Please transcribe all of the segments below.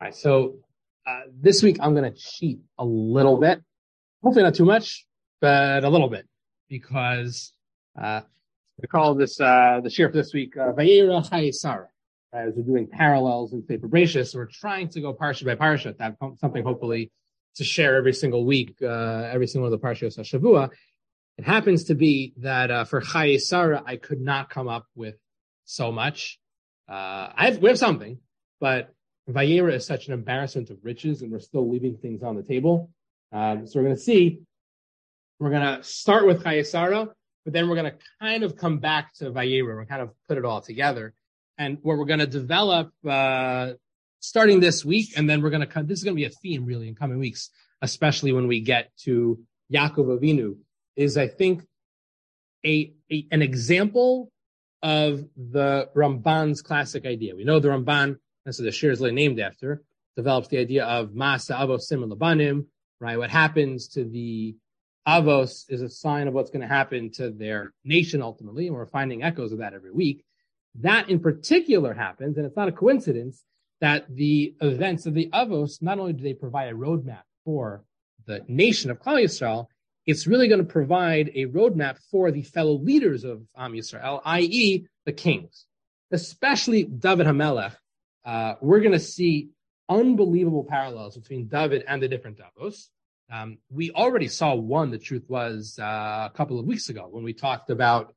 All right, so this week I'm going to cheat a little bit. Hopefully not too much, but a little bit, because we call this the share for this week Vayera Chayesara. As we're doing parallels in Sefer Bereshis, we're trying to go parsha by parsha to have something hopefully to share every single week, every single one of the parshas Hashavua. It happens to be that for Chayesara, I could not come up with so much. We have something, but Vayera is such an embarrassment of riches, and we're still leaving things on the table. So we're going to see. We're going to start with Chayesara, but then we're going to kind of come back to Vayera. We're kind of put it all together. And what we're going to develop starting this week, and then we're going to, this is going to be a theme really in coming weeks, especially when we get to Yaakov Avinu, is I think an example of the Ramban's classic idea. We know the Ramban, that's what the shir is really named after, develops the idea of Masa Avos Sim Labanim, right? What happens to the Avos is a sign of what's going to happen to their nation ultimately, and we're finding echoes of that every week. That in particular happens, and it's not a coincidence, that the events of the Avos, not only do they provide a roadmap for the nation of Klal Yisrael, it's really going to provide a roadmap for the fellow leaders of Am Yisrael, i.e. the kings, especially David HaMelech. We're going to see unbelievable parallels between David and the different Avos. We already saw one, the truth was, a couple of weeks ago when we talked about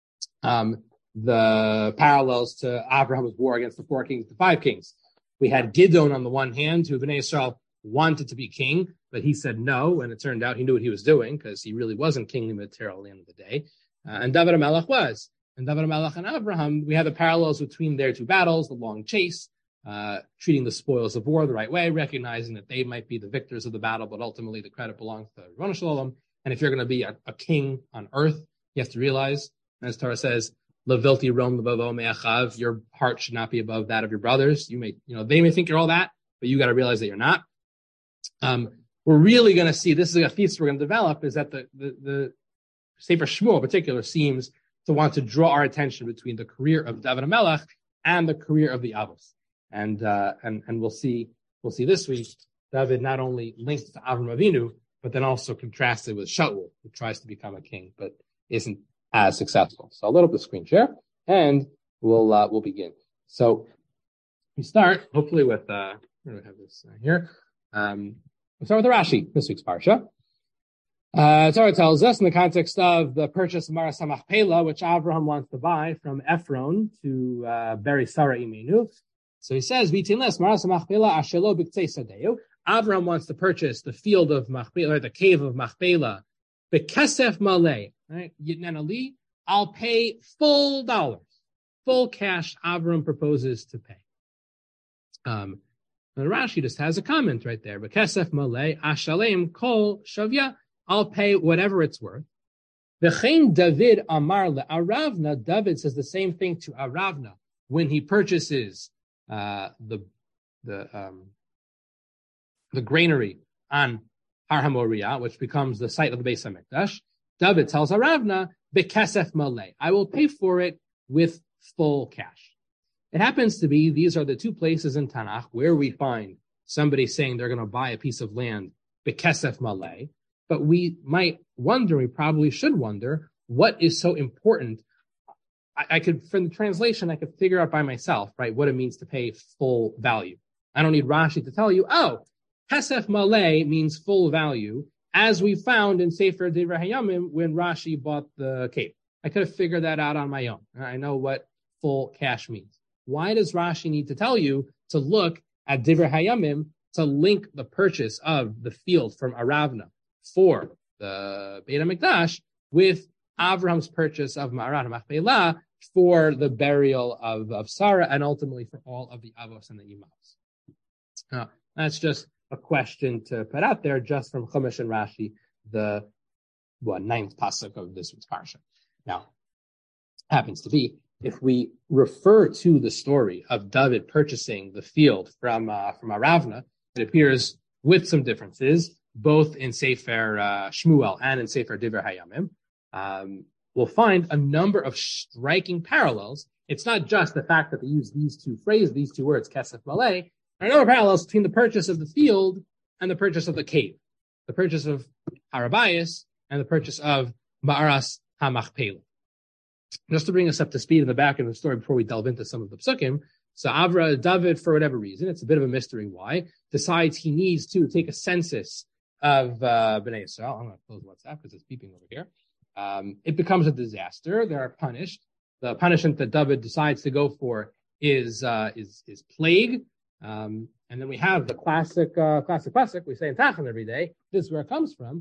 the parallels to Abraham's war against the 4 kings, the 5 kings. We had Gideon on the one hand, who Bnei Yisrael wanted to be king, but he said no, and it turned out he knew what he was doing because he really wasn't kingly material at the end of the day. And David HaMelech was. And David HaMelech and Abraham, we have the parallels between their 2 battles, the long chase, treating the spoils of war the right way, recognizing that they might be the victors of the battle, but ultimately the credit belongs to Ribbono Shel Olam. And if you're going to be a king on earth, you have to realize, as Torah says, Levilti Rom Levavo Me'achav, your heart should not be above that of your brothers. They may think you're all that, but you got to realize that you're not. We're really going to see, this is a thesis we're going to develop, is that the Sefer Shmuel in particular seems to want to draw our attention between the career of David HaMelech and the career of the Avos. And we'll see this week, David not only linked to Avram Avinu, but then also contrasted with Shaul, who tries to become a king, but isn't as successful. So I'll load up the screen share, and we'll begin. So we start, hopefully, with, where do I have this here? We'll start with the Rashi, this week's parsha. Torah tells us in the context of the purchase of Maras HaMachpelah, which Abraham wants to buy from Ephron to bury Sarah Imenu. So he says, "V'tinles Maras HaMachpelah ashelo b'ktzei sadeu." Abraham wants to purchase the field of Machpelah, or the cave of Machpelah, b'kesef malei. Right? Yitnanali, I'll pay full dollars, full cash. Abraham proposes to pay. And Rashi just has a comment right there. B'kesef malei ashalem kol shavya. I'll pay whatever it's worth. V'chein David amar le'aravna. David says the same thing to Aravna when he purchases the granary on Har HaMoriah, which becomes the site of the Beis HaMikdash. David tells Aravna, "Bekesef malei, I will pay for it with full cash." It happens to be these are the 2 places in Tanakh where we find somebody saying they're going to buy a piece of land, bekesef malei. But we might wonder, we probably should wonder, what is so important? I could, from the translation, I could figure out by myself, right, what it means to pay full value. I don't need Rashi to tell you, kesef malei means full value, as we found in Sefer Divrei Hayamim when Rashi bought the cave. I could have figured that out on my own. I know what full cash means. Why does Rashi need to tell you to look at Divrei Hayamim to link the purchase of the field from Aravna for the Beit HaMikdash with Avram's purchase of Ma'arat HaMachpelah for the burial of Sarah and ultimately for all of the Avos and the Imams? That's just a question to put out there just from Chumash and Rashi, the 9th pasuk of this week's parsha. Now, happens to be, if we refer to the story of David purchasing the field from Aravna, it appears with some differences, both in Sefer Shmuel and in Sefer Divrei Hayamim. We'll find a number of striking parallels. It's not just the fact that they use these 2 phrases, these 2 words, kesef malei. There are no parallels between the purchase of the field and the purchase of the cave, the purchase of Harabayas and the purchase of Ma'aras HaMachpelah. Just to bring us up to speed in the back of the story before we delve into some of the psukim, so David, for whatever reason, it's a bit of a mystery why, decides he needs to take a census of Bnei Yisrael. I'm going to close WhatsApp because it's beeping over here. It becomes a disaster. They are punished. The punishment that David decides to go for is plague. And then we have the classic. We say in Tachan every day. This is where it comes from.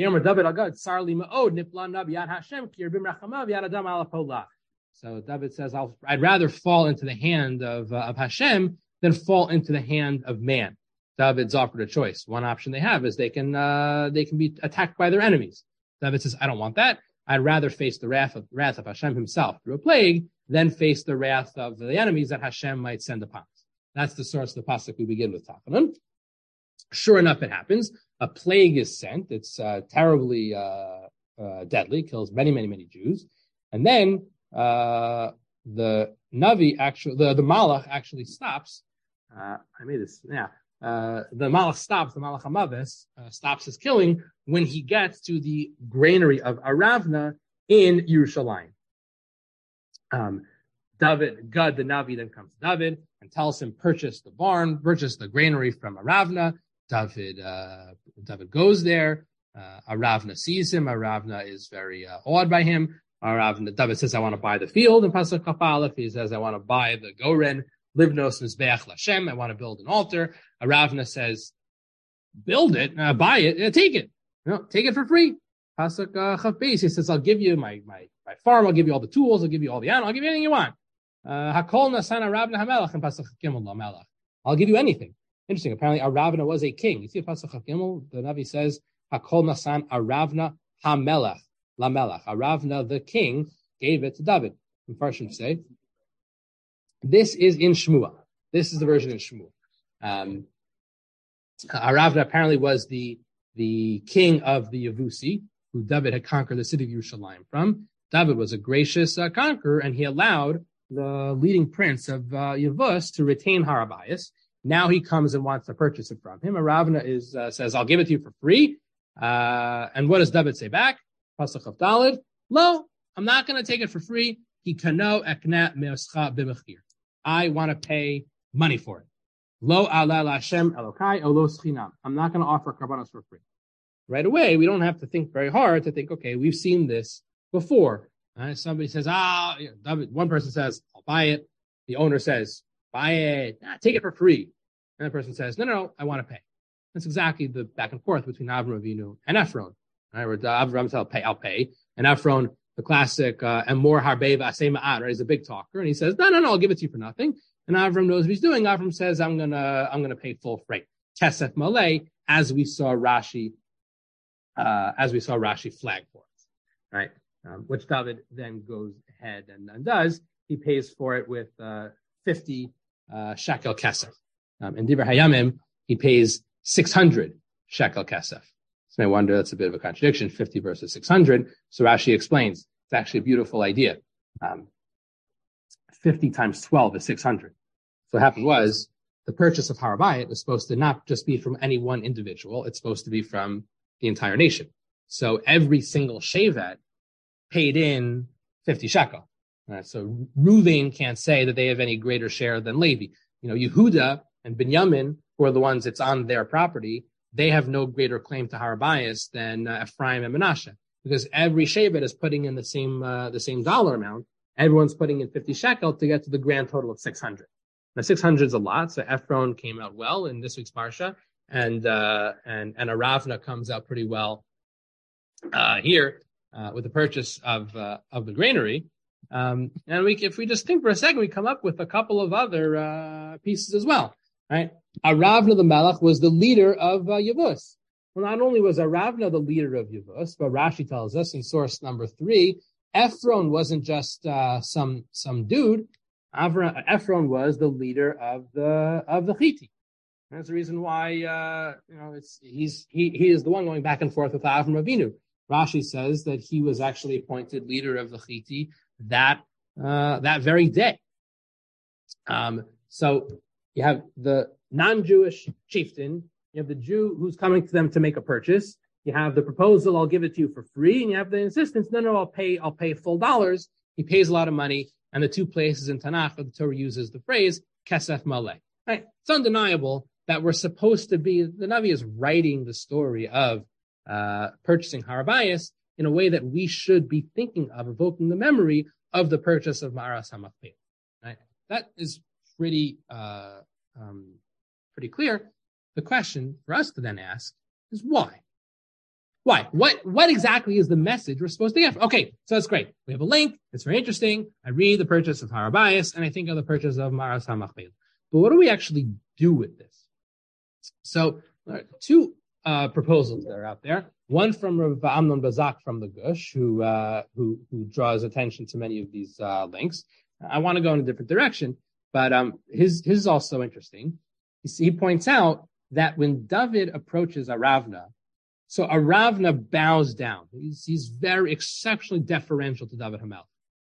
So David says, I'd rather fall into the hand of Hashem than fall into the hand of man. David's offered a choice. One option they have is they can be attacked by their enemies. David says, I don't want that. I'd rather face the wrath of Hashem himself through a plague than face the wrath of the enemies that Hashem might send upon us. That's the source of the pasuk we begin with Tachanun. Sure enough, it happens. A plague is sent. It's terribly deadly, kills many, many, many Jews. And then the Navi the Malach actually stops. I made this, yeah. The Malach stops, the Malach HaMaves stops his killing when he gets to the granary of Aravna in Yerushalayim. David, Gad, the Navi, then comes to David and tells him, purchase the barn, purchase the granary from Aravna. David goes there. Aravna sees him. Aravna is very awed by him. David says, I want to buy the field. And Pasuk Kaf Aleph, he says, I want to buy the Goren, Livnos Mizbeach Lashem. I want to build an altar. Aravna says, build it, buy it, take it. Take it for free. Pasuk Chaf Beis, he says, I'll give you my farm, I'll give you all the tools, I'll give you all the animals, I'll give you anything you want. Hakol Nasan Aravna HaMelech and Pasuk Gimel LaMelech. I'll give you anything. Interesting. Apparently, Aravna was a king. You see, Pasuk Gimel, the Navi says, Hakol Nasan Aravna HaMelech LaMelech. Aravna, the king, gave it to David. And Farshim say, this is in Shmuel. This is the version in Shmuel. Aravna apparently was the king of the Yevusi, who David had conquered the city of Yerushalayim from. David was a gracious conqueror, and he allowed the leading prince of Yevus to retain Harabayas. Now he comes and wants to purchase it from him. Aravna says, I'll give it to you for free. And what does David say back? Pasuk of Daled, Lo, I'm not going to take it for free. I want to pay money for it. Lo ala Hashem Elokai Olo Schinam. I'm not going to offer karbanos for free. Right away, we don't have to think very hard to think, okay, we've seen this before. Somebody says, one person says, I'll buy it. The owner says, buy it, take it for free. And the person says, no, I want to pay. That's exactly the back and forth between Avram Avinu and Ephron. Right, where Avram says, I'll pay. And Ephron, the classic, and more harbeva asay ma'at, right? He's a big talker. And he says, no, I'll give it to you for nothing. And Avram knows what he's doing. Avram says, I'm gonna pay full freight. Kesef malay, as we saw Rashi flag for us, right? Which David then goes ahead and does. He pays for it with 50 shekel kesef. In Divrei Hayamim, he pays 600 shekel kesef. So I wonder, that's a bit of a contradiction, 50 versus 600. So Rashi explains, it's actually a beautiful idea. 50 times 12 is 600. So what happened was, the purchase of Harabayit was supposed to not just be from any one individual, it's supposed to be from the entire nation. So every single Shevet paid in 50 shekel. So Reuven can't say that they have any greater share than Levi. Yehuda and Binyamin, who are the ones that's on their property, they have no greater claim to Harabayas than Ephraim and Menashe, because every Shevet is putting in the same dollar amount. Everyone's putting in 50 shekel to get to the grand total of 600. Now 600 is a lot, so Ephron came out well in this week's parsha, and Aravna comes out pretty well here with the purchase of the granary. And if we just think for a second, we come up with a couple of other pieces as well, right? Aravna the Melech was the leader of Yevus. Well, not only was Aravna the leader of Yevus, but Rashi tells us in source number 3, Ephron wasn't just some dude. Ephron was the leader of the Chiti. That's the reason why he is the one going back and forth with Avram Avinu. Rashi says that he was actually appointed leader of the Chiti that very day. So You have the non-Jewish chieftain. You have the Jew who's coming to them to make a purchase. You have the proposal, I'll give it to you for free. And you have the insistence, no, I'll pay full dollars. He pays a lot of money. And the two places in Tanakh where the Torah uses the phrase, kesef maleh. Right? It's undeniable that we're supposed to be, the Navi is writing the story of purchasing Har HaBayis in a way that we should be thinking of, evoking the memory of the purchase of Ma'aras HaMachpelah. Right? That is pretty clear. The question for us to then ask is why? Why? What exactly is the message we're supposed to get? Okay, so that's great. We have a link. It's very interesting. I read the purchase of Har HaBayis, and I think of the purchase of Ma'aras HaMachpelah. But what do we actually do with this? So, two proposals that are out there. One from Rav Amnon Bazak from the Gush, who draws attention to many of these links. I want to go in a different direction, but his is also interesting. He points out that when David approaches Aravna, so Aravna bows down. He's very exceptionally deferential to David HaMelech.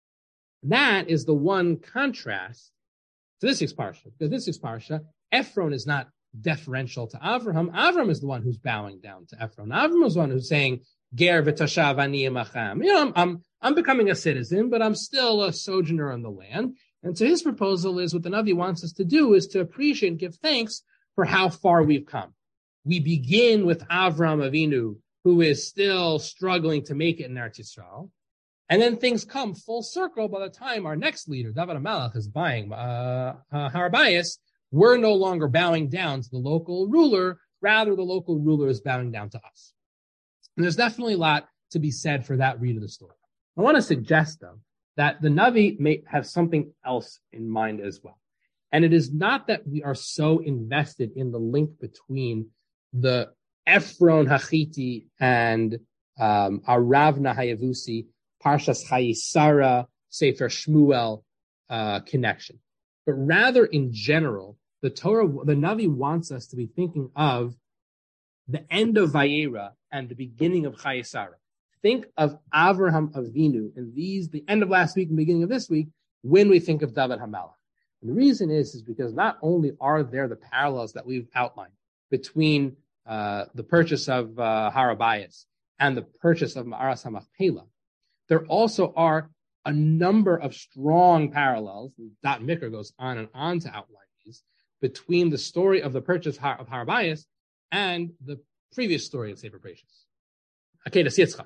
That is the one contrast to this week's parsha. Because this week's parsha, Ephron is not deferential to Avraham. Avraham is the one who's bowing down to Ephron. Avraham is the one who's saying, Ger v'tashav ani emachem. I'm becoming a citizen, but I'm still a sojourner on the land. And so his proposal is what the Navi wants us to do is to appreciate and give thanks for how far we've come. We begin with Avram Avinu, who is still struggling to make it in Eretz Yisrael. And then things come full circle by the time our next leader, David HaMelech, is buying Har HaBayis. We're no longer bowing down to the local ruler. Rather, the local ruler is bowing down to us. And there's definitely a lot to be said for that read of the story. I want to suggest, though, that the Navi may have something else in mind as well. And it is not that we are so invested in the link between the Ephron Hachiti and Aravna Hayavusi, Parshas Chayisara, Sefer Shmuel connection. But rather, in general, the Navi wants us to be thinking of the end of Vayera and the beginning of Chayisara. Think of Avraham Avinu in the end of last week and beginning of this week when we think of David HaMelech. And the reason is because not only are there the parallels that we've outlined between the purchase of Har HaBayis and the purchase of Ma'aras HaMachpelah, there also are a number of strong parallels. Dot Mikra goes on and on to outline these between the story of the purchase of Har HaBayis and the previous story of Sefer Precious. Akedas Yitzchak.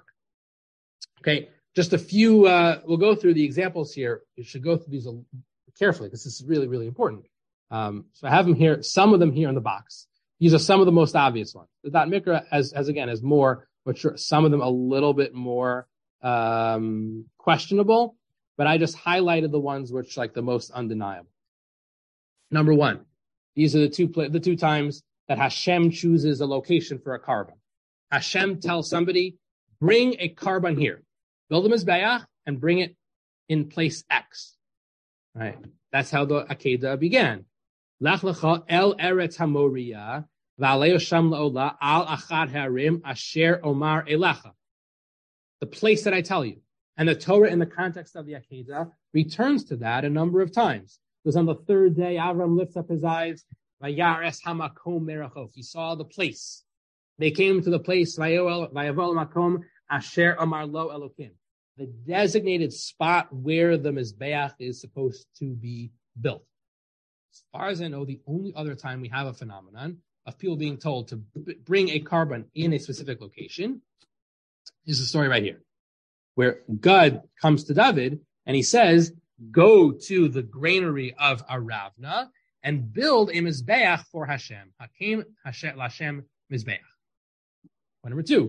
Okay, just a few. We'll go through the examples here. You should go through these carefully because this is really, really important. So I have them here. Some of them here in the box. These are some of the most obvious ones. The Dot Mikra has more, but sure, some of them a little bit more questionable. But I just highlighted the ones which like the most undeniable. Number one, these are the two times that Hashem chooses a location for a carbon. Hashem tells somebody, bring a carbon here. Build a mizbeach and bring it in place X. Right? That's how the Akedah began. Lach lecha el eretz hamoria v'aleo sham la'ola al achad harim asher omar elecha. The place that I tell you. And the Torah in the context of the Akedah returns to that a number of times. Because on the third day, Avram lifts up his eyes. Vayares hamakom merachov. He saw the place. They came to the place, Vayavol makom asher amar lo elokim, the designated spot where the Mizbeach is supposed to be built. As far as I know, the only other time we have a phenomenon of people being told to bring a carbon in a specific location is the story right here, where God comes to David and he says, go to the granary of Aravna and build a Mizbeach for Hashem. Hakim Hashem Mizbeach. Point number two,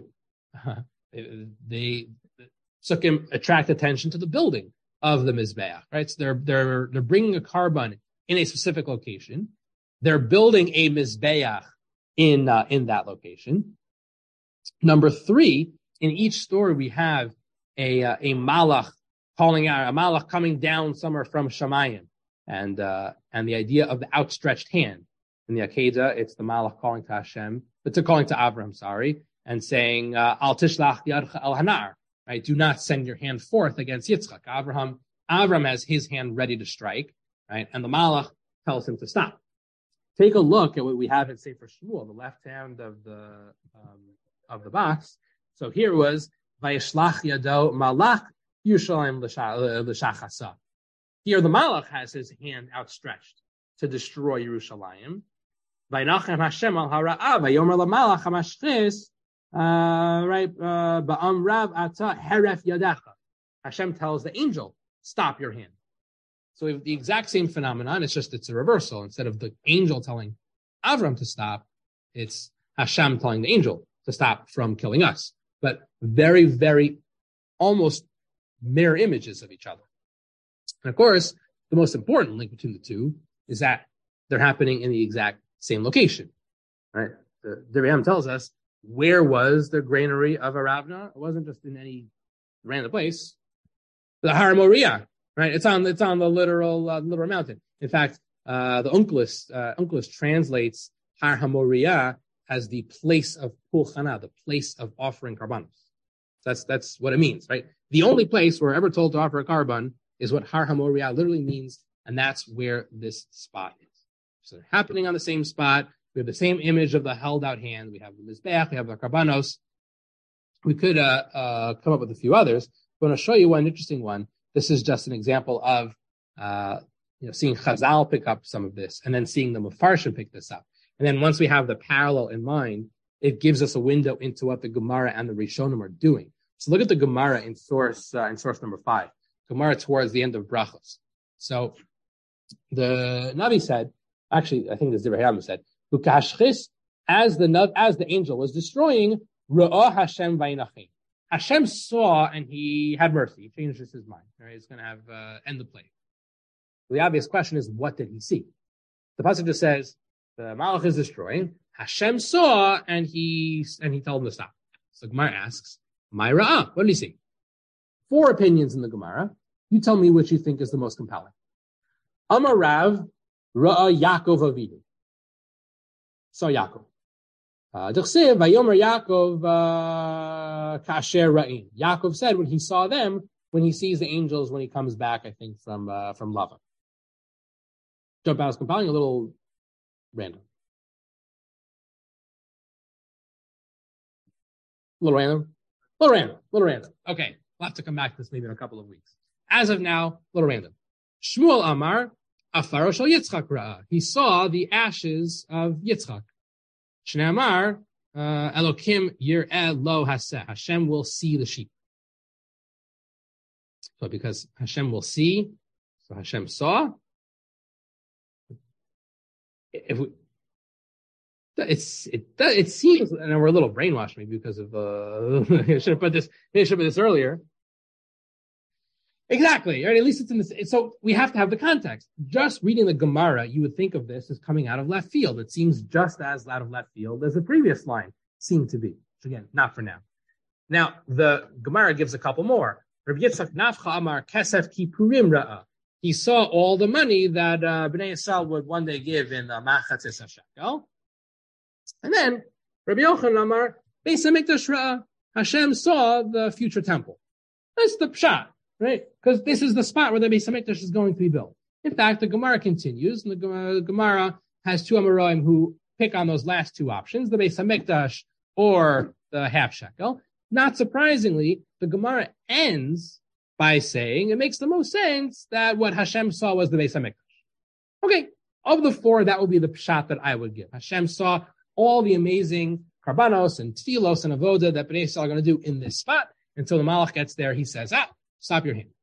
they attract attention to the building of the Mizbeach, right? So they're bringing a carbon in a specific location. They're building a Mizbeach in that location. Number three, in each story we have a malach calling out, a malach coming down somewhere from Shamayim, and the idea of the outstretched hand. In the Akedah, it's the malach calling to Hashem, calling to Avraham, and saying, Al tishlach yadcha el hanar, right? Do not send your hand forth against Yitzchak. Avraham has his hand ready to strike, right? And the malach tells him to stop. take a look at what we have in Sefer Shmuel, the left hand of the box. So here was Vayishlach Yado Malach Yerushalayim l'shachasa. Here the Malach has his hand outstretched to destroy Yerushalayim. Vaynachem Hashem al hara'ah vayomer lamalach hamashchis. Right, ba'am rav ata heref yadacha. Hashem tells the angel, stop your hand. So we have the exact same phenomenon. It's a reversal. Instead of the angel telling Avram to stop, it's Hashem telling the angel to stop from killing us. But very, very almost mirror images of each other. And of course, the most important link between the two is that they're happening in the exact same location. Right? The Rebbe tells us, where was the granary of Aravna? It wasn't just in any random place. The Har Moriah. Right, it's on the literal mountain. In fact, the Onkelos translates Har HaMoriah as the place of Pulchana, the place of offering karbanos. That's what it means, right? The only place we're ever told to offer a karban is what Har HaMoriah literally means, and that's where this spot is. So they're happening on the same spot. We have the same image of the held out hand. We have the mizbeach. We have the karbanos. We could come up with a few others. But I want to show you one interesting one. This is just an example of seeing Chazal pick up some of this, and then seeing the Mefarshim pick this up. And then once we have the parallel in mind, it gives us a window into what the Gemara and the Rishonim are doing. So look at the Gemara in source number 5. Gemara towards the end of Brachos. So the Navi said, actually, I think the Divrei Hayam said, "Ukashchis," as the angel was destroying, Ra'ah Hashem vayinachim. Hashem saw and he had mercy. He changed his mind. Right? He's going to have end the plague. The obvious question is, what did he see? The pasuk just says the Malach is destroying. Hashem saw and he told him to stop. So Gemara asks, "My Ra'ah, what did he see?" 4 opinions in the Gemara. You tell me which you think is the most compelling. Amar Rav Ra'ah Yaakov Avidu. Saw Yaakov. D'chsev vayomer Yaakov kasher ra'im. Yaakov said when he saw them, when he sees the angels, when he comes back, I think from Lavan. Jump out is compelling, a little random. A little random. Okay, we'll have to come back to this maybe in a couple of weeks. As of now, a little random. Shmuel Amar Afaro shel Yitzchak Ra'ah. He saw the ashes of Yitzchak. Shneamar, Elokim Yir'eh Lo Haseh. Hashem will see the sheep. So because Hashem will see, so Hashem saw. It seems, and we're a little brainwashed maybe because of I should have put this earlier. Exactly, right? At least it's in this. So we have to have the context. Just reading the Gemara, you would think of this as coming out of left field. It seems just as out of left field as the previous line seemed to be. Which again, not for now. Now, the Gemara gives a couple more. Rabbi Yitzchak Nafcha Amar Kesef Ki Purim Ra'ah. He saw all the money that Bnei Yisrael would one day give in Machatzis HaShekel. And then Rabbi Yochanan Amar Beis HaMikdash Ra'ah. Hashem saw the future temple. That's the pshat. Right? Because this is the spot where the Beis HaMikdash is going to be built. In fact, the Gemara continues, and the Gemara has 2 Amoraim who pick on those last 2 options, the Beis HaMikdash or the half shekel. Not surprisingly, the Gemara ends by saying it makes the most sense that what Hashem saw was the Beis HaMikdash. Okay, of the 4, that would be the pshat that I would give. Hashem saw all the amazing karbanos and tfilos and avoda that Bnei Yisrael are going to do in this spot. Until the Malach gets there, he says, stop your hand.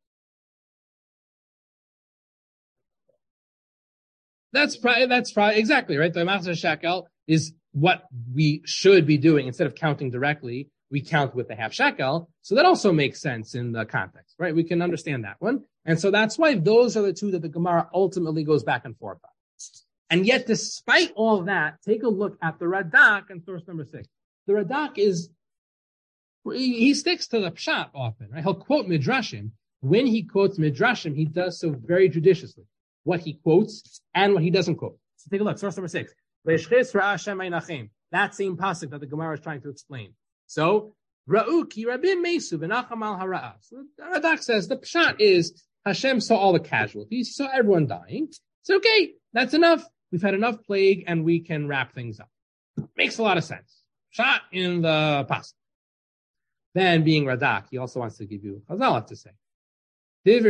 That's probably exactly right. The Machatzis Shekel is what we should be doing. Instead of counting directly, we count with the half shekel. So that also makes sense in the context, right? We can understand that one. And so that's why those are the 2 that the Gemara ultimately goes back and forth on. And yet, despite all that, take a look at the Radak in source number 6. The Radak he sticks to the pshat often, right? He'll quote midrashim. When he quotes midrashim, he does so very judiciously. What he quotes and what he doesn't quote. So take a look, source number 6. That same pasuk that the Gemara is trying to explain. So, Ra'u ki rabim mesu v'nacham al hara'ah. So the Radak says the pshat is Hashem saw all the casualties. He saw everyone dying. So okay, that's enough. we've had enough plague and we can wrap things up. Makes a lot of sense. Shot in the past. Then, being Radak, he also wants to give you Chazal have to say. It's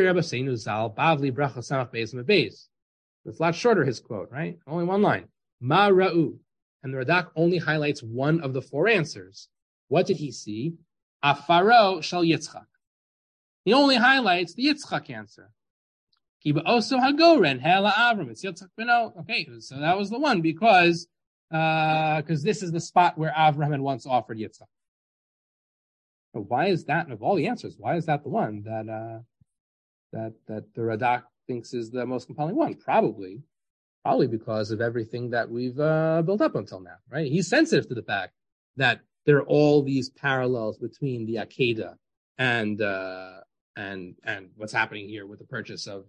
a lot shorter, his quote, right? Only one line. Ma ra'u. And the Radak only highlights one of the four answers. What did he see? Afaro shal Yitzchak. He only highlights the Yitzchak answer. Kiba oso hagoren hela Avram. It's Yitzchak beno. Okay, so that was the one because this is the spot where Avram had once offered Yitzchak. So why is that, of all the answers, why is that the one that the Radak thinks is the most compelling one? Probably because of everything that we've built up until now, right? He's sensitive to the fact that there are all these parallels between the Akedah and what's happening here with the purchase of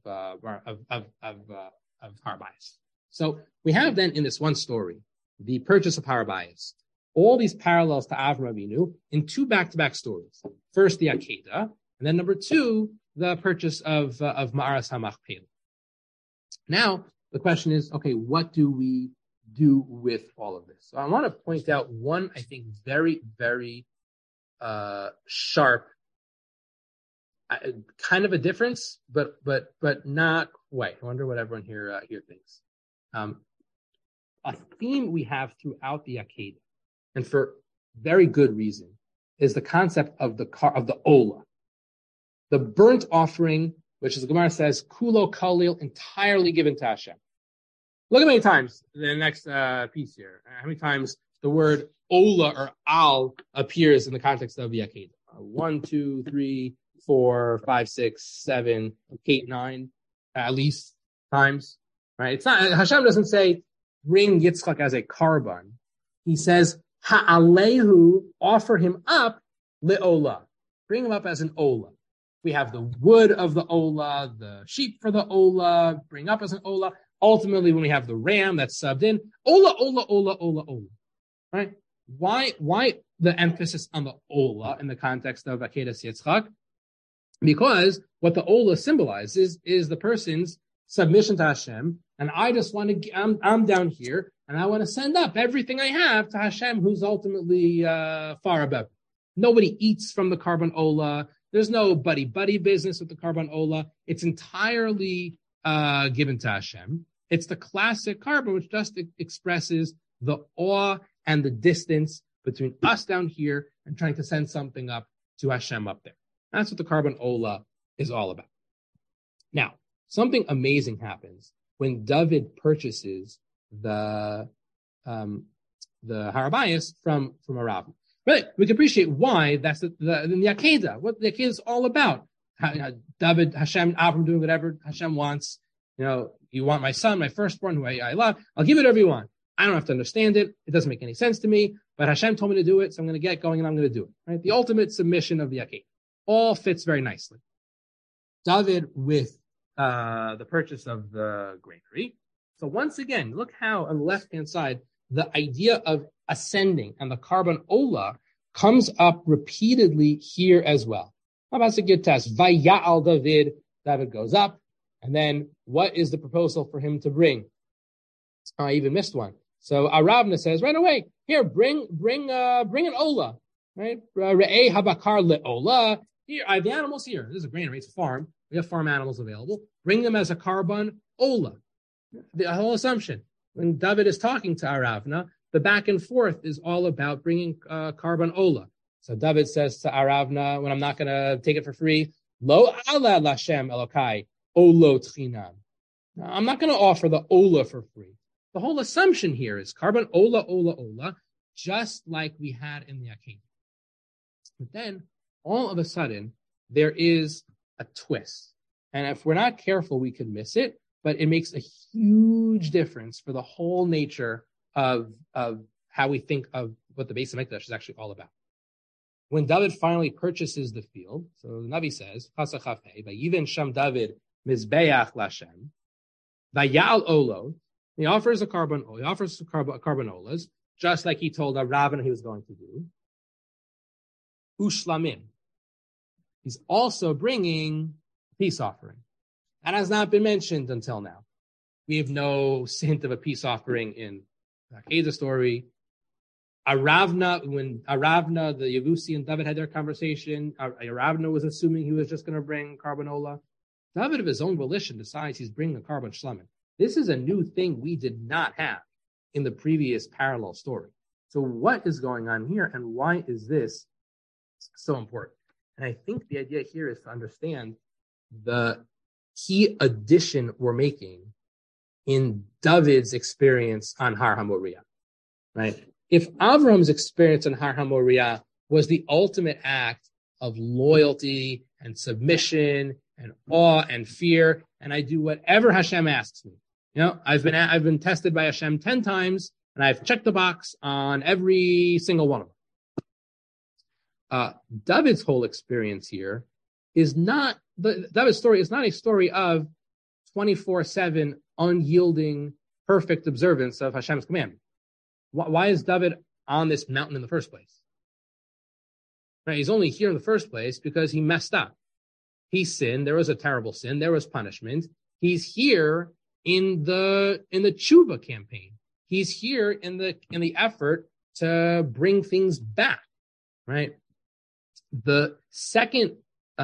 Harbayis. So we have then in this one story the purchase of Harbayis, all these parallels to Avram Avinu in two back-to-back stories. First, the Akedah, and then number two, the purchase of Ma'aras HaMachpelah. Now, the question is, okay, what do we do with all of this? So I want to point out one, I think, very, very sharp, kind of a difference, but not quite. I wonder what everyone here thinks. A theme we have throughout the Akedah, and for very good reason, is the concept of the Ola, the burnt offering, which, as the Gemara says, Kulo Kalil, entirely given to Hashem. Look at how many times the next piece here. How many times the word Ola or Al appears in the context of the Akedah? 1, 2, 3, 4, 5, 6, 7, 8, 9, at least times. Right? It's not Hashem doesn't say bring Yitzchak as a karban. He says Ha'alehu, offer him up le'ola. Bring him up as an ola. We have the wood of the ola, the sheep for the ola, bring up as an ola. Ultimately, when we have the ram that's subbed in, ola, ola, ola, ola, ola. Right? Why the emphasis on the ola in the context of Akedas Yitzchak? Because what the ola symbolizes is the person's submission to Hashem, and I just want to, I'm down here, and I want to send up everything I have to Hashem, who's ultimately far above. Nobody eats from the karban ola. There's no buddy business with the karban ola. It's entirely given to Hashem. It's the classic karban, which just expresses the awe and the distance between us down here and trying to send something up to Hashem up there. That's what the karban ola is all about. Now, something amazing happens when David purchases the Harbayis from Arav. But we can appreciate why that's in the Akedah, what the Akedah is all about. David, Hashem, Avram doing whatever Hashem wants. You want my son, my firstborn, who I love. I'll give it whatever you want. I don't have to understand it. It doesn't make any sense to me. But Hashem told me to do it, so I'm going to get going and I'm going to do it. Right? The ultimate submission of the Akedah. All fits very nicely. David with the purchase of the granary. So once again, look how on the left-hand side, the idea of ascending and the karban ola comes up repeatedly here as well. How about a good test? Vaya'al David. David goes up. And then what is the proposal for him to bring? I even missed one. So Aravna says right away, here, bring an ola, right? Re'eh habakar le'ola. Here, I have the animals here. This is a granary, it's a farm. We have farm animals available. Bring them as a karban ola. The whole assumption. When David is talking to Aravna, the back and forth is all about bringing karban ola. So David says to Aravna, when I'm not going to take it for free, lo ala lashem elokai olo tchinam. I'm not going to offer the ola for free. The whole assumption here is karban ola, just like we had in the Akedah. But then, all of a sudden, there is a twist. And if we're not careful, we could miss it, but it makes a huge difference for the whole nature of how we think of what the Beis HaMikdash is actually all about. When David finally purchases the field, so the Navi says, Vayiven Sham David Mizbeach Lashem, Vayal Olo, he offers a karban olas, just like he told Ravana he was going to do. Ushlamim. He's also bringing peace offering. That has not been mentioned until now. We have no hint of a peace offering in the Akedah story. Aravna, when Aravna, the Yevusi and David had their conversation, Aravna was assuming he was just going to bring carbon ola. David, of his own volition, decides he's bringing a carbon shlamim. This is a new thing we did not have in the previous parallel story. So what is going on here, and why is this so important? And I think the idea here is to understand the key addition we're making in David's experience on Har HaMoriah, right? If Avram's experience on Har HaMoriah was the ultimate act of loyalty and submission and awe and fear, and I do whatever Hashem asks me. I've been tested by Hashem 10 times, and I've checked the box on every single one of them. David's whole experience here is not, David's story is not a story of 24/7 unyielding, perfect observance of Hashem's commandment. Why is David on this mountain in the first place? Right? He's only here in the first place because he messed up. He sinned. There was a terrible sin. There was punishment. He's here in the tshuva campaign. He's here in the effort to bring things back. Right? The second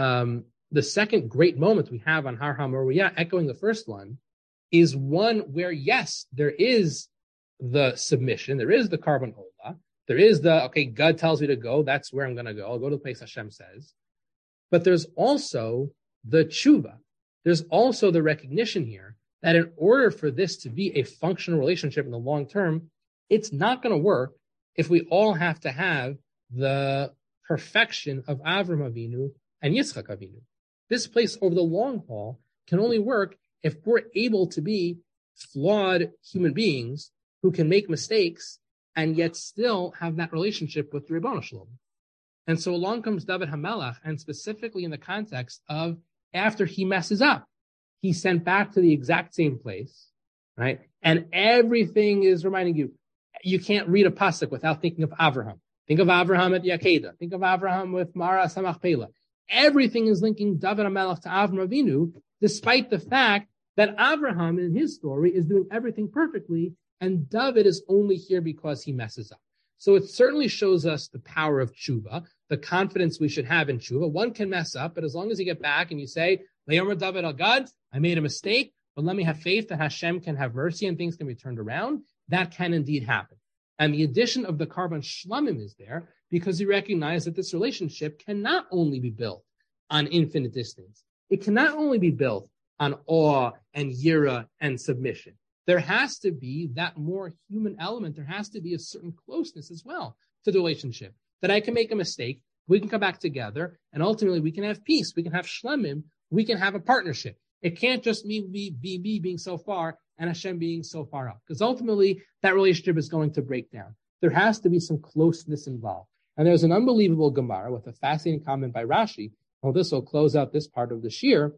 great moment we have on Har HaMoriah, echoing the first one, is one where, yes, there is the submission, there is the carbon ola, there is God tells me to go, that's where I'm going to go. I'll go to the place Hashem says. But there's also the tshuva. There's also the recognition here that in order for this to be a functional relationship in the long term, it's not going to work if we all have to have the perfection of Avram Avinu and Yitzchak Avinu. This place over the long haul can only work if we're able to be flawed human beings who can make mistakes and yet still have that relationship with the Ribono Shel Olam. And so along comes David HaMelech, and specifically in the context of after he messes up, he's sent back to the exact same place, right? And everything is reminding you, you can't read a pasuk without thinking of Avraham. Think of Avraham at the Akedah. Think of Avraham with Mara Samachpela. Everything is linking David HaMelech to Avram Avinu, despite the fact that Avraham in his story is doing everything perfectly, and David is only here because he messes up. So it certainly shows us the power of tshuva, the confidence we should have in tshuva. One can mess up, but as long as you get back and you say, Le'omer David al Gad, I made a mistake, but let me have faith that Hashem can have mercy and things can be turned around, that can indeed happen. And the addition of the carbon shlamim is there because you recognize that this relationship cannot only be built on infinite distance. It cannot only be built on awe and yira and submission. There has to be that more human element. There has to be a certain closeness as well to the relationship. That I can make a mistake, we can come back together, and ultimately we can have peace, we can have shlemim, we can have a partnership. It can't just be me being so far and Hashem being so far up, because ultimately that relationship is going to break down. There has to be some closeness involved. And there's an unbelievable Gemara with a fascinating comment by Rashi. Well, this will close out this part of the shir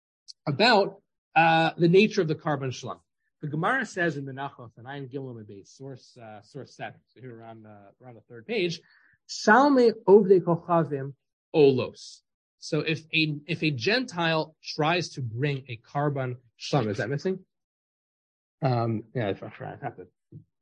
about the nature of the carbon shlam. The Gemara says in Menachos, and Ayin Gimel Base, source 7, so here around the third page, Shalme Ovdei Kochavim Olos. So if a Gentile tries to bring a carbon shlam, is that missing? Yeah, I have to.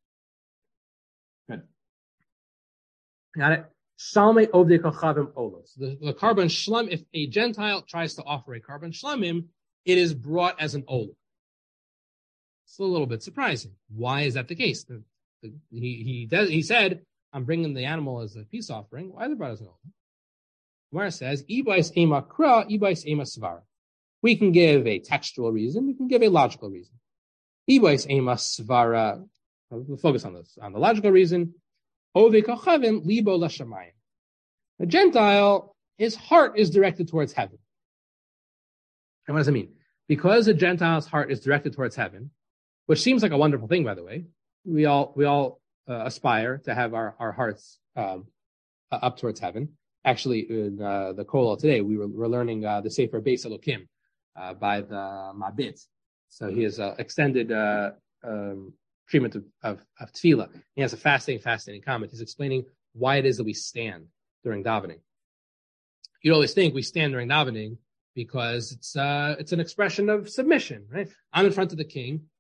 Good. Got it. Shalme Ovdei Kochavim Olos. The carbon shlam, if a Gentile tries to offer a carbon shlamim, it is brought as an olah. It's a little bit surprising. Why is that the case? He said, I'm bringing the animal as a peace offering. Why is it brought as an olah? Gemara says, Ibais ema kra, Ibais ema svara. We can give a textual reason. We can give a logical reason. Ibais ema svara. We'll focus on this. On the logical reason, Ove kachavim libo lashamayim. A Gentile, his heart is directed towards heaven. And what does it mean? Because a Gentile's heart is directed towards heaven, which seems like a wonderful thing, by the way. We all aspire to have our hearts up towards heaven. Actually, in the Kollel today, we're learning the Sefer Beis Elokim by the Mabit. So he has extended treatment of tefillah. He has a fascinating comment. He's explaining why it is that we stand during davening. You'd always think we stand during davening because it's an expression of submission, right? I'm in front of the king.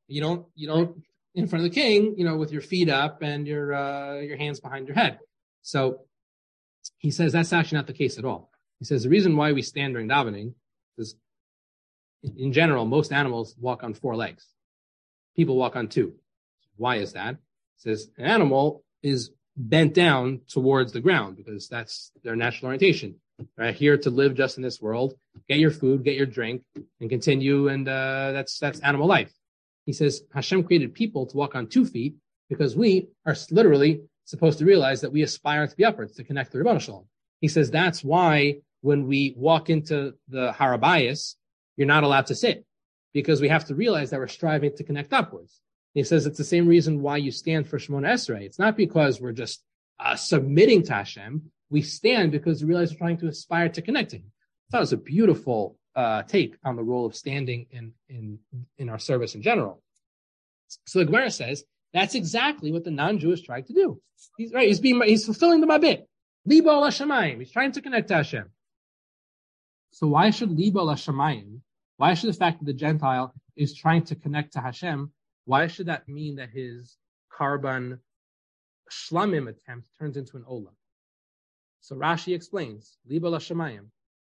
You don't in front of the king, with your feet up and your hands behind your head. So he says that's actually not the case at all. He says the reason why we stand during davening is, in general, most animals walk on 4 legs. People walk on 2. Why is that? He says an animal is bent down towards the ground because that's their natural orientation. Right, here to live just in this world, get your food, get your drink, and continue. And that's animal life. He says Hashem created people to walk on 2 feet because we are literally supposed to realize that we aspire to be upwards, to connect to Rebbeinu Shalom. He says that's why when we walk into the Har HaBayis, you're not allowed to sit because we have to realize that we're striving to connect upwards. He says it's the same reason why you stand for Shemona Esrei. It's not because we're just submitting to Hashem. We stand because we realize we're trying to aspire to connecting. I thought it was a beautiful take on the role of standing in our service in general. So the Gemara says that's exactly what the non-Jew is trying to do. He's right. He's fulfilling the mabit. Libo al Hashemayim. He's trying to connect to Hashem. So why should Libo al Hashemayim? Why should the fact that the Gentile is trying to connect to Hashem? Why should that mean that his Karban Shlamim attempt turns into an Ola? So Rashi explains, Libo Lashamayim,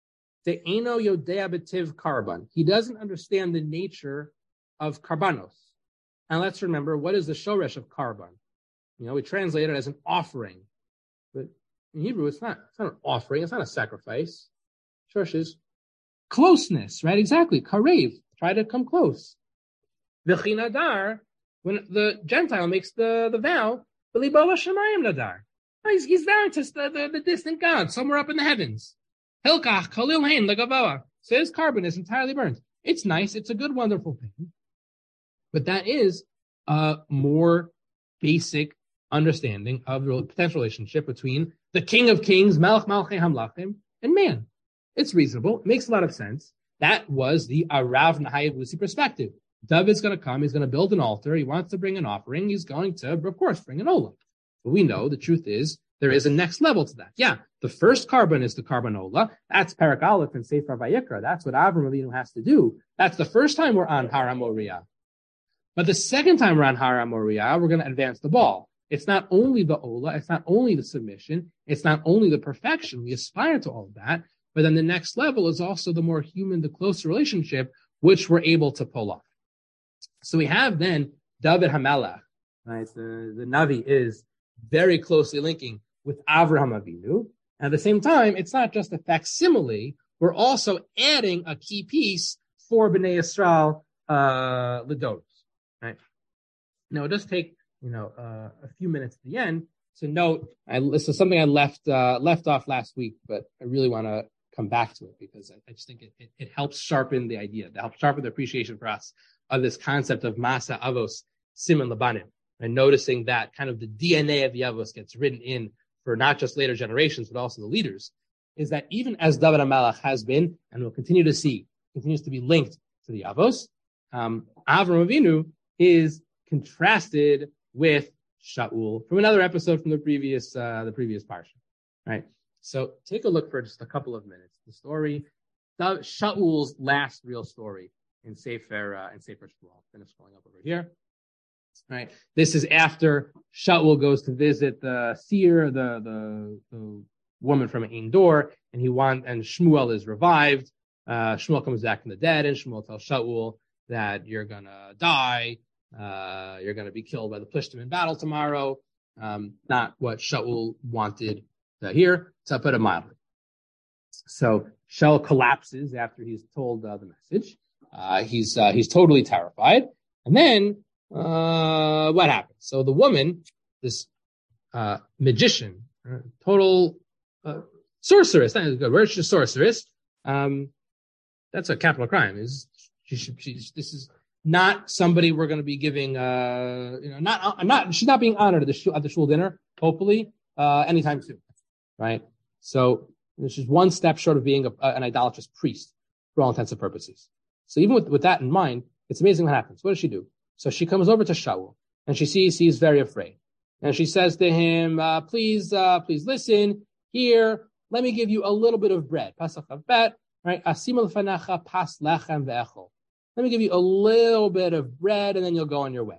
De'eno Yodea B'tiv Karban. He doesn't understand the nature of Karbanos. And let's remember, what is the shoresh of Karban? We translate it as an offering. But in Hebrew, it's not an offering, it's not a sacrifice. Shoresh is closeness, right? Exactly. Karev, try to come close. V'chinadar, when the Gentile makes the vow, Libo Lashamayim Nadar. He's vowing to the distant God, somewhere up in the heavens. Hilkach, Khalil Hain, Lagavawa. So his carbon is entirely burned. It's nice. It's a good, wonderful thing. But that is a more basic understanding of the potential relationship between the King of Kings, Melech Malchei Hamlachim, and man. It's reasonable. It makes a lot of sense. That was the Arav Nahayavusi perspective. David's going to come. He's going to build an altar. He wants to bring an offering. He's going to, of course, bring an olah. But we know the truth is there is a next level to that. Yeah, the first carbon is the carbon olah. That's Parak Aleph and Sefer Vayikra. That's what Avram Avinu has to do. That's the first time we're on Har HaMoriah. But the second time we're on Har HaMoriah, we're going to advance the ball. It's not only the olah. It's not only the submission. It's not only the perfection. We aspire to all of that. But then the next level is also the more human, the closer relationship, which we're able to pull off. So we have then David HaMelech, right? The Navi is very closely linking with Avraham Avinu. And at the same time, it's not just a facsimile. We're also adding a key piece for Bnei Yisrael, L'Doros, right? Now, it does take, a few minutes at the end to note, this is something I left off last week, but I really want to come back to it because I just think it helps sharpen the idea. It helps sharpen the appreciation for us of this concept of Masa Avos Siman Labanim. And noticing that kind of the DNA of the Avos gets written in for not just later generations, but also the leaders, is that even as David HaMelech has been, and will continue to see, continues to be linked to the Avos, Avram Avinu is contrasted with Shaul from another episode from the previous parsha, right? So take a look for just a couple of minutes. The story, Shaul's last real story in Sefer Shmuel. Finish scrolling up over here. Right. This is after Shaul goes to visit the seer, the woman from Ein Dor, and and Shmuel is revived. Shmuel comes back from the dead, and Shmuel tells Shaul that you're gonna die, you're gonna be killed by the Plishtim in battle tomorrow. Not what Shaul wanted to hear, to put it mildly. So Shaul collapses after he's told the message. He's totally terrified, and then. What happened? So the woman, this magician, total sorceress, not a good word, she's a sorceress. That's a capital crime. This is not somebody we're going to be giving. She's not being honored at the shul dinner. Hopefully, anytime soon, right? So this is one step short of being an idolatrous priest for all intents and purposes. So even with that in mind, it's amazing what happens. What does she do? So she comes over to Shaul, and she sees he's very afraid. And she says to him, please listen. Here, let me give you a little bit of bread. Pasach Avbet, right? Asim al-fanacha pas lechem ve'echol. let me give you a little bit of bread, and then you'll go on your way.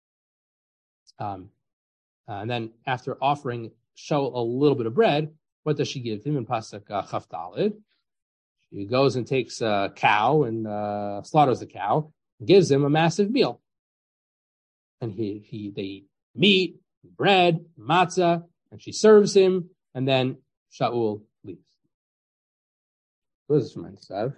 And then after offering Shaul a little bit of bread, what does she give him in Pasuk Chaf Daled? She goes and takes a cow and slaughters the cow, and gives him a massive meal. And they eat meat, bread, matzah, and she serves him, and then Shaul leaves. What does this remind us of?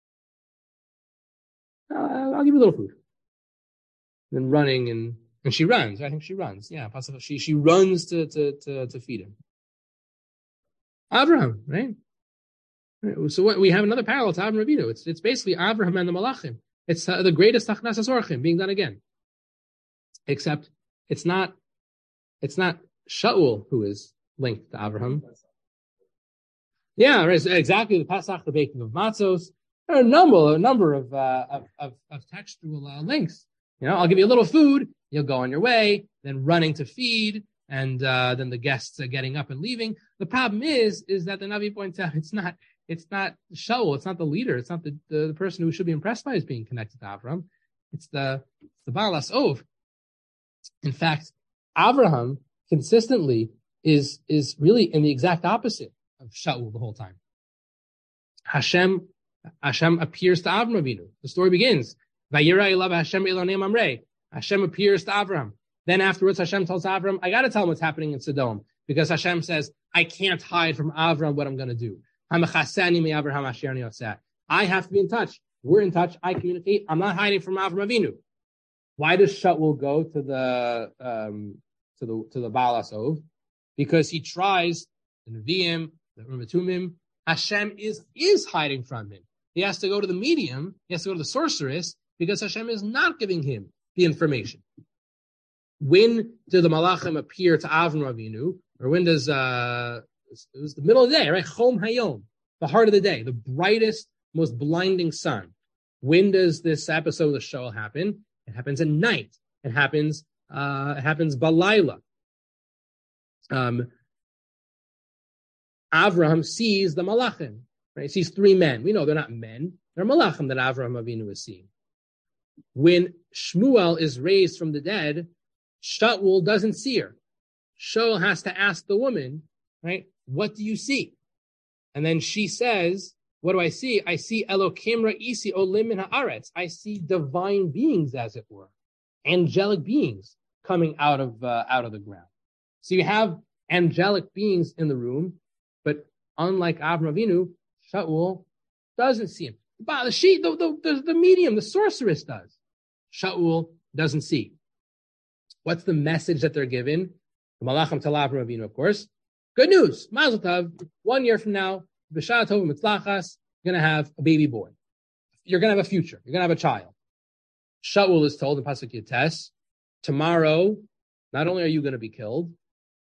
I'll give you a little food. Then running and she runs. I think she runs. Yeah, she runs to feed him. Abraham, right? So we have another parallel to Avraham Avinu. It's basically Abraham and the Malachim. It's the greatest Tachnas Orchim being done again. Except it's not Shaul who is linked to Abraham. Yeah, right. So exactly. The Pasach, the baking of matzos. There are a number of textual links. I'll give you a little food. You'll go on your way. Then running to feed, and then the guests are getting up and leaving. The problem is that the Navi points out it's not Shaul. It's not the leader. It's not the person who should be impressed by is being connected to Avraham. It's the Baal HaSov. In fact, Avraham consistently is really in the exact opposite of Shaul the whole time. Hashem appears to Avraham Avinu. The story begins. Vayira elav Hashem Elonem Amrei. Hashem appears to Avraham. Then afterwards, Hashem tells Avraham, I got to tell him what's happening in Sodom, because Hashem says, I can't hide from Avraham what I'm going to do. I have to be in touch. We're in touch. I communicate. I'm not hiding from Avraham Avinu. Why does Shaul go to the Baal HaSov? Because he tries the Nevi'im, the Urim. Hashem is hiding from him. He has to go to the medium. He has to go to the sorceress because Hashem is not giving him the information. When do the Malachim appear to Avraham Avinu? Or when does it was the middle of the day, right? Chom Hayom, the heart of the day, the brightest, most blinding sun. When does this episode of the show happen? It happens at night. It happens Balayla. Avraham sees the Malachim, right? He sees three men. We know they're not men. They're Malachim that Avraham Avinu is seeing. When Shmuel is raised from the dead, Shaul doesn't see her. Shaul has to ask the woman, right? What do you see? And then she says, what do I see? I see Elokim Ra'isi Olim Min Haaretz. I see divine beings, as it were, angelic beings coming out of the ground. So you have angelic beings in the room, but unlike Avraham Avinu, Shaul doesn't see him. The medium, the sorceress does. Shaul doesn't see. What's the message that they're given? The Malachim tell Avraham Avinu, of course. Good news. Mazel tov. 1 year from now, B'shara tova mitzlachas, you're going to have a baby boy. You're going to have a future. You're going to have a child. Shaul is told in Pasuk Yates, tomorrow, not only are you going to be killed,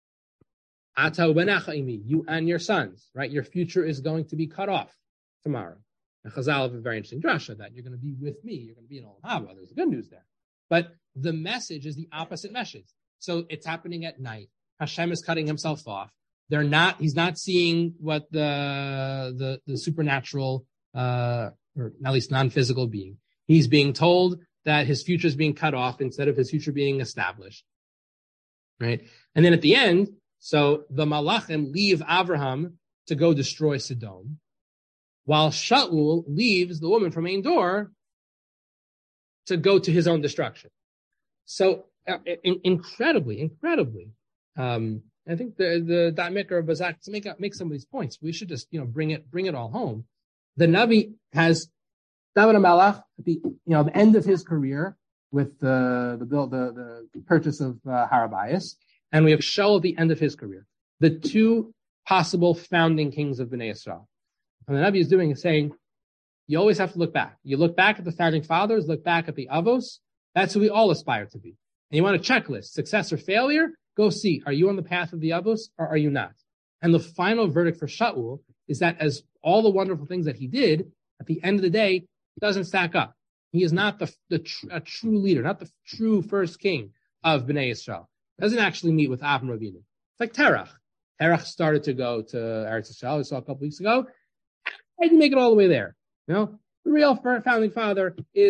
you and your sons, right? Your future is going to be cut off tomorrow. And Chazal have a very interesting drasha that you're going to be with me. You're going to be in Olam Haba. There's good news there. But the message is the opposite message. So it's happening at night. Hashem is cutting himself off. He's not seeing what the supernatural, or at least non-physical being. He's being told that his future is being cut off instead of his future being established. Right? And then at the end, so the Malachim leave Avraham to go destroy Sodom, while Shaul leaves the woman from Ein Dor to go to his own destruction. So incredibly, I think the Da'amikra of Bazak, to make some of these points, we should just bring it all home. The Navi has David HaMelech at the end of his career with the purchase of Har HaBayis, and we have Shaul at the end of his career. The two possible founding kings of Bnei Yisrael. And the Navi is saying, you always have to look back. You look back at the founding fathers, look back at the Avos. That's who we all aspire to be. And you want a checklist, success or failure, go see, are you on the path of the Avos or are you not? And the final verdict for Shaul is that as all the wonderful things that he did, at the end of the day, doesn't stack up. He is not a true leader, not the true first king of Bnei Yisrael. Doesn't actually meet with Avraham Avinu. It's like Terach. Terach started to go to Eretz Yisrael, we saw a couple weeks ago. I didn't make it all the way there. The real founding father is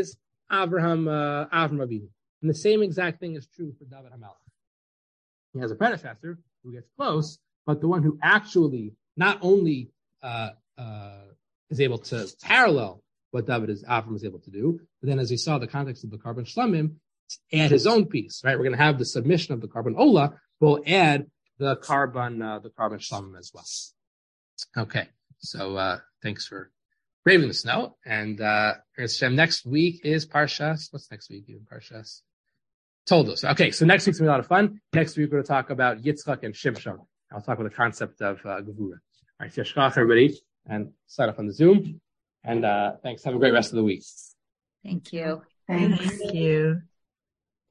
Avraham Avinu. And the same exact thing is true for David HaMelech. He has a predecessor who gets close, but the one who actually not only is able to parallel what Avram is able to do, but then as we saw the context of the Karban Shlamim, add his own piece, right? We're going to have the submission of the Karban Ola, but we'll add the Karban Shlamim as well. Okay, so thanks for braving the snow. And next week is Parshas. What's next week? Parshas Toldos. Okay, so next week's going to be a lot of fun. Next week we're going to talk about Yitzchak and Shimshon. I'll talk about the concept of Gevura. All right, Yashkach, everybody, and sign up on the Zoom. And thanks. Have a great rest of the week. Thank you. Thank you.